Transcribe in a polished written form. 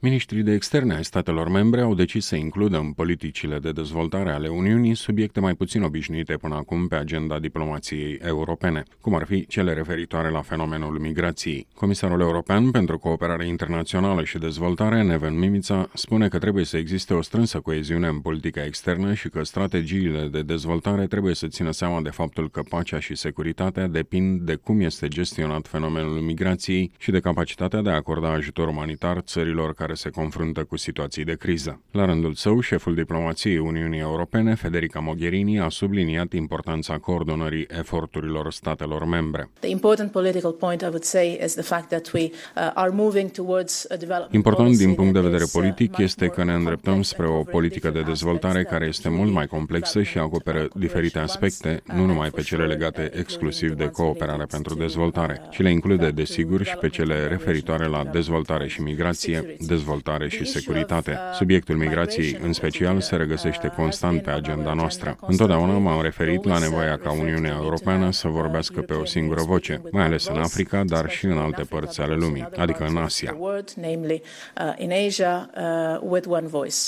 Ministrii de externe ai statelor membre au decis să includă în politicile de dezvoltare ale Uniunii subiecte mai puțin obișnuite până acum pe agenda diplomației europene, cum ar fi cele referitoare la fenomenul migrației. Comisarul european pentru cooperare internațională și dezvoltare, Neven Mimica, spune că trebuie să existe o strânsă coeziune în politica externă și că strategiile de dezvoltare trebuie să țină seama de faptul că pacea și securitatea depind de cum este gestionat fenomenul migrației și de capacitatea de a acorda ajutor umanitar țărilor care se confruntă cu situații de criză. La rândul său, șeful diplomației Uniunii Europene, Federica Mogherini, a subliniat importanța coordonării eforturilor statelor membre. Important din punct de vedere politic este că ne îndreptăm spre o politică de dezvoltare care este mult mai complexă și acoperă diferite aspecte, nu numai pe cele legate exclusiv de cooperare pentru dezvoltare, ci le include, desigur, și pe cele referitoare la dezvoltare și migrație, dezvoltare și securitate. Subiectul migrației, în special, se regăsește constant pe agenda noastră. Întotdeauna m-am referit la nevoia ca Uniunea Europeană să vorbească pe o singură voce, mai ales în Africa, dar și în alte părți ale lumii, adică în Asia.